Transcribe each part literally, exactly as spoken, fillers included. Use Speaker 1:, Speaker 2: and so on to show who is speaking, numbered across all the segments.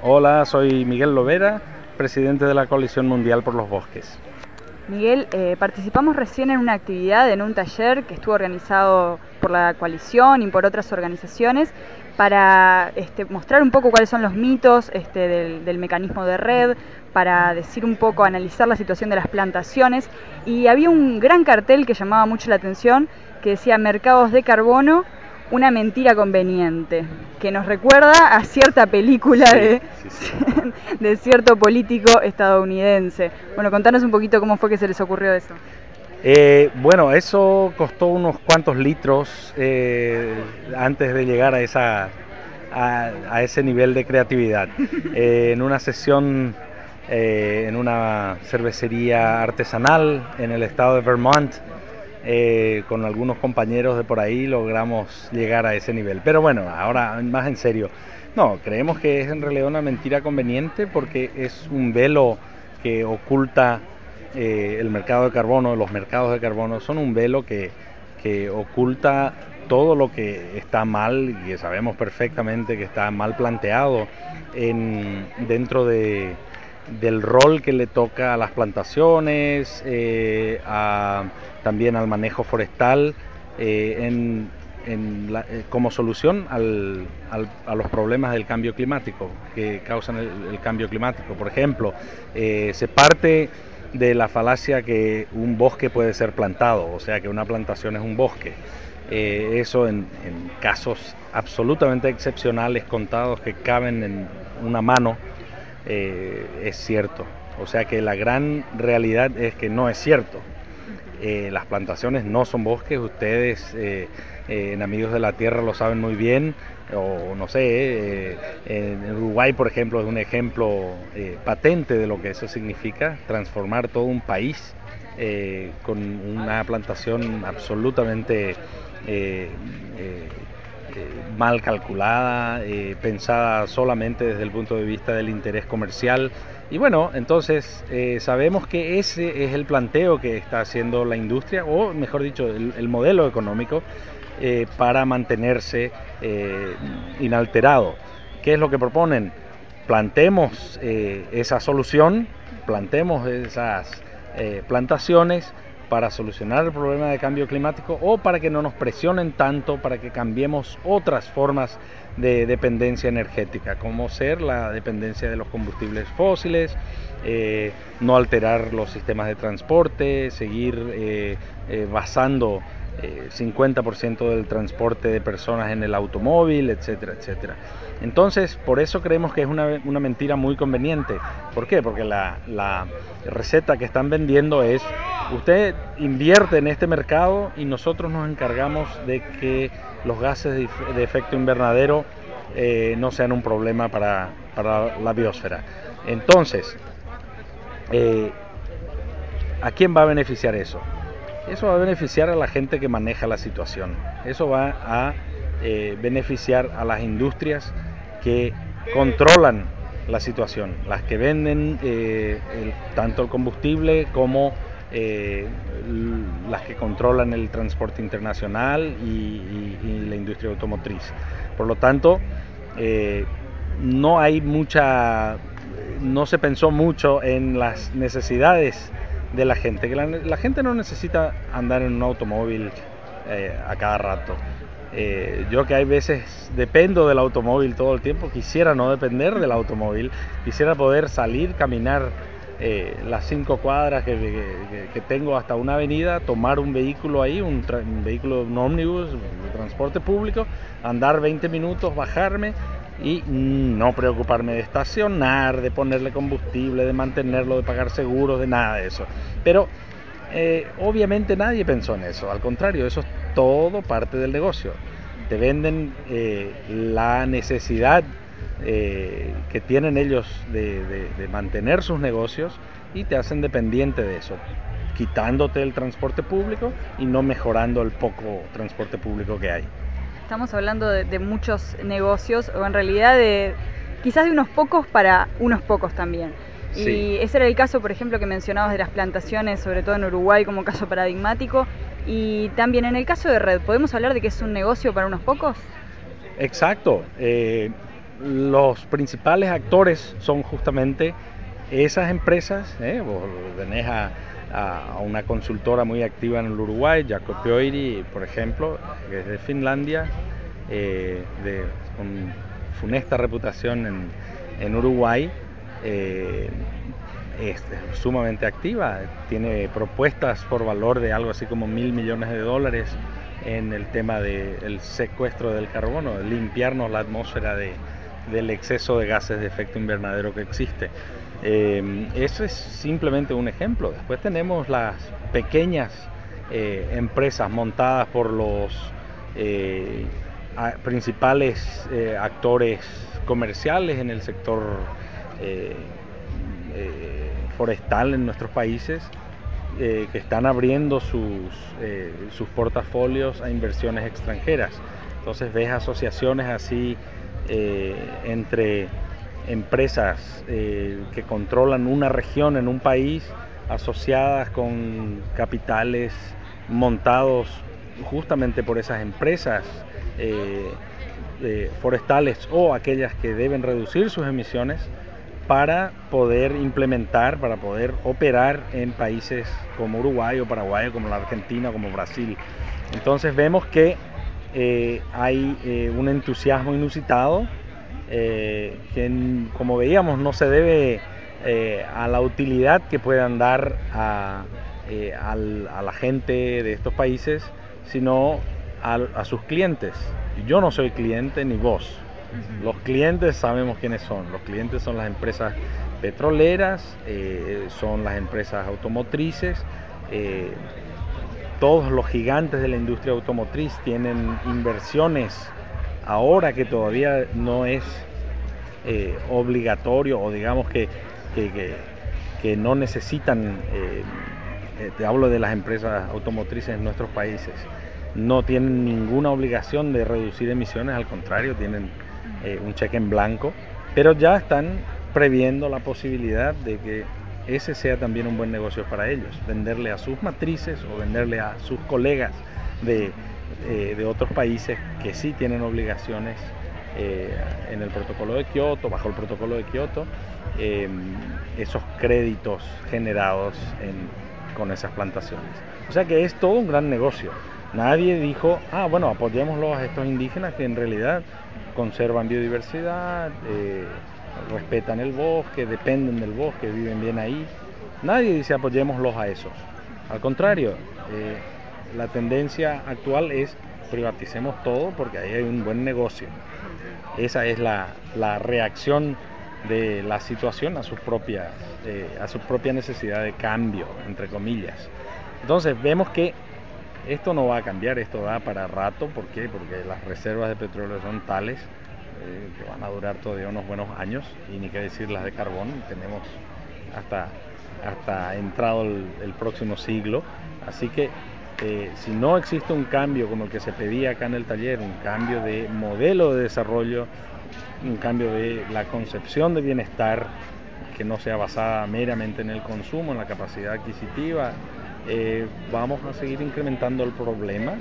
Speaker 1: Hola, soy Miguel Lovera, presidente de la Coalición Mundial por los Bosques.
Speaker 2: Miguel, eh, participamos recién en una actividad, en un taller que estuvo organizado por la coalición y por otras organizaciones para este, mostrar un poco cuáles son los mitos este, del, del mecanismo de red, para decir un poco, analizar la situación de las plantaciones, y había un gran cartel que llamaba mucho la atención que decía mercados de carbono, una mentira conveniente, que nos recuerda a cierta película
Speaker 1: Sí,
Speaker 2: de,
Speaker 1: sí, sí.
Speaker 2: de cierto político estadounidense. Bueno, contanos un poquito cómo fue que se les ocurrió eso.
Speaker 1: Eh, bueno, eso costó unos cuantos litros eh, antes de llegar a, esa, a, a ese nivel de creatividad. Eh, en una sesión eh, en una cervecería artesanal en el estado de Vermont, Eh, con algunos compañeros de por ahí logramos llegar a ese nivel. Pero bueno, ahora más en serio. No, creemos que es en realidad una mentira conveniente porque es un velo que oculta eh, el mercado de carbono, los mercados de carbono son un velo que, que oculta todo lo que está mal y que sabemos perfectamente que está mal planteado en, dentro de, del rol que le toca a las plantaciones, eh, a, también al manejo forestal, eh, en, en la, eh, como solución al, al, a los problemas del cambio climático, que causan el, el cambio climático. Por ejemplo, eh, se parte de la falacia que un bosque puede ser plantado, o sea que una plantación es un bosque. Eh, eso en, en casos absolutamente excepcionales, contados, que caben en una mano, eh, es cierto. O sea que la gran realidad es que no es cierto. Eh, las plantaciones no son bosques, ustedes eh, eh, en Amigos de la Tierra lo saben muy bien, o no sé, eh, en Uruguay por ejemplo es un ejemplo eh, patente de lo que eso significa, transformar todo un país eh, con una plantación absolutamente eh, eh, eh, mal calculada, eh, pensada solamente desde el punto de vista del interés comercial. Y bueno, entonces eh, sabemos que ese es el planteo que está haciendo la industria, o mejor dicho, el, el modelo económico eh, para mantenerse eh, inalterado. ¿Qué es lo que proponen? Plantemos eh, esa solución, plantemos esas eh, plantaciones para solucionar el problema de cambio climático o para que no nos presionen tanto, para que cambiemos otras formas de dependencia energética, como ser la dependencia de los combustibles fósiles, eh, no alterar los sistemas de transporte, seguir eh, eh, basando eh, cincuenta por ciento del transporte de personas en el automóvil, etcétera, etcétera. Entonces, por eso creemos que es una, una mentira muy conveniente. ¿Por qué? Porque la, la receta que están vendiendo es: usted invierte en este mercado y nosotros nos encargamos de que los gases de, de efecto invernadero eh, no sean un problema para, para la biosfera. Entonces, eh, ¿a quién va a beneficiar eso? Eso va a beneficiar a la gente que maneja la situación. Eso va a eh, beneficiar a las industrias que controlan la situación, las que venden eh, el, tanto el combustible como eh, las que controlan el transporte internacional y, y, y la industria automotriz. Por lo tanto, eh, no hay mucha, no se pensó mucho en las necesidades de la gente, que la, la gente no necesita andar en un automóvil eh, a cada rato. Eh, yo que hay veces dependo del automóvil todo el tiempo, quisiera no depender del automóvil, quisiera poder salir, caminar eh, las cinco cuadras que, que, que tengo hasta una avenida, tomar un vehículo ahí, un, tra- un vehículo, un ómnibus, un transporte público, andar veinte minutos, bajarme y no preocuparme de estacionar, de ponerle combustible, de mantenerlo, de pagar seguros, de nada de eso. Pero eh, obviamente nadie pensó en eso, al contrario, eso es todo parte del negocio. Te venden eh, la necesidad eh, que tienen ellos de, de, de mantener sus negocios y te hacen dependiente de eso, quitándote el transporte público y no mejorando el poco transporte público que hay.
Speaker 2: Estamos hablando de, de muchos negocios, o en realidad de quizás de unos pocos para unos pocos también. Y
Speaker 1: Sí.
Speaker 2: ese era el caso, por ejemplo, que mencionabas de las plantaciones, sobre todo en Uruguay como caso paradigmático. Y también en el caso de Red, ¿podemos hablar de que es un negocio para unos pocos?
Speaker 1: Exacto. Eh, los principales actores son justamente esas empresas. ¿eh? Vos tenés a, a una consultora muy activa en el Uruguay, Jacopioiri, por ejemplo, que es de Finlandia, eh, de, con funesta reputación en, en Uruguay. Eh, es sumamente activa, tiene propuestas por valor de algo así como mil millones de dólares en el tema del secuestro del carbono, de limpiarnos la atmósfera de, del exceso de gases de efecto invernadero que existe. Eh, eso es simplemente un ejemplo. Después tenemos las pequeñas eh, empresas montadas por los eh, a, principales eh, actores comerciales en el sector eh, eh, forestal en nuestros países, eh, que están abriendo sus, eh, sus portafolios a inversiones extranjeras. Entonces ves asociaciones así eh, entre empresas eh, que controlan una región en un país, asociadas con capitales montados justamente por esas empresas eh, eh, forestales o aquellas que deben reducir sus emisiones para poder implementar, para poder operar en países como Uruguay o Paraguay, como la Argentina, como Brasil. Entonces vemos que eh, hay eh, un entusiasmo inusitado eh, que, como veíamos, no se debe eh, a la utilidad que puedan dar a, eh, al, a la gente de estos países, sino a, a sus clientes. Yo no soy cliente ni vos. Los clientes sabemos quiénes son. Los clientes son las empresas petroleras, eh, son las empresas automotrices. Eh, todos los gigantes de la industria automotriz tienen inversiones ahora que todavía no es eh, obligatorio, o digamos que, que, que, que no necesitan, eh, eh, te hablo de las empresas automotrices en nuestros países, no tienen ninguna obligación de reducir emisiones, al contrario, tienen eh, un cheque en blanco, pero ya están previendo la posibilidad de que ese sea también un buen negocio para ellos, venderle a sus matrices o venderle a sus colegas de, eh, de otros países que sí tienen obligaciones eh, en el protocolo de Kioto, bajo el protocolo de Kioto, eh, esos créditos generados en, con esas plantaciones. O sea que es todo un gran negocio. Nadie dijo, ah, bueno, apoyémoslos a estos indígenas que en realidad conservan biodiversidad, eh, respetan el bosque, dependen del bosque, viven bien ahí. Nadie dice apoyémoslos a esos. Al contrario, eh, la tendencia actual es privaticemos todo porque ahí hay un buen negocio. Esa es la, la reacción de la situación a, sus propias, eh, a su propia necesidad de cambio, entre comillas. Entonces vemos que esto no va a cambiar, esto da para rato. ¿Por qué? Porque las reservas de petróleo son tales eh, que van a durar todavía unos buenos años, y ni qué decir las de carbón, tenemos hasta, hasta entrado el, el próximo siglo. Así que eh, si no existe un cambio como el que se pedía acá en el taller, un cambio de modelo de desarrollo, un cambio de la concepción de bienestar que no sea basada meramente en el consumo, en la capacidad adquisitiva, Eh, vamos a seguir incrementando el problema,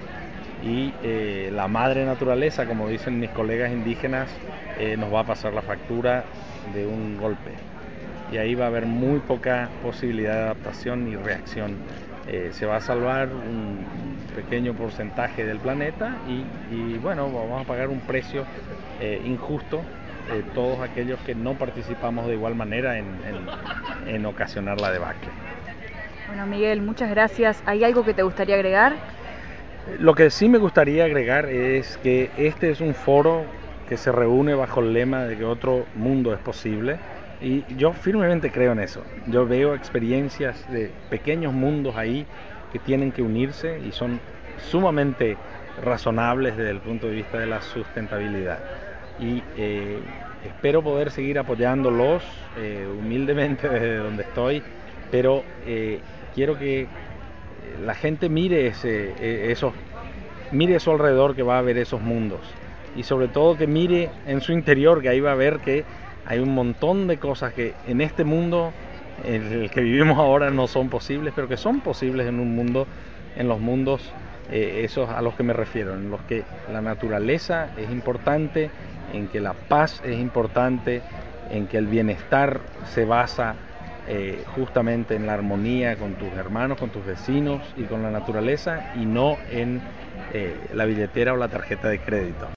Speaker 1: y eh, la madre naturaleza, como dicen mis colegas indígenas, eh, nos va a pasar la factura de un golpe, y ahí va a haber muy poca posibilidad de adaptación y reacción. Eh, se va a salvar un pequeño porcentaje del planeta, y, y bueno, vamos a pagar un precio eh, injusto eh, todos aquellos que no participamos de igual manera en, en, en ocasionar la debacle.
Speaker 2: Bueno, Miguel, muchas gracias. ¿Hay algo que te gustaría agregar?
Speaker 1: Lo que sí me gustaría agregar es que este es un foro que se reúne bajo el lema de que otro mundo es posible, y yo firmemente creo en eso. Yo veo experiencias de pequeños mundos ahí que tienen que unirse y son sumamente razonables desde el punto de vista de la sustentabilidad, y eh, espero poder seguir apoyándolos eh, humildemente desde donde estoy, pero eh, quiero que la gente mire ese, esos, mire a su alrededor, que va a ver esos mundos, y sobre todo que mire en su interior, que ahí va a ver que hay un montón de cosas que en este mundo en el que vivimos ahora no son posibles, pero que son posibles en un mundo, en los mundos Eh, eso es a los que me refiero, en los que la naturaleza es importante, en que la paz es importante, en que el bienestar se basa eh, justamente en la armonía con tus hermanos, con tus vecinos y con la naturaleza, y no en eh, la billetera o la tarjeta de crédito.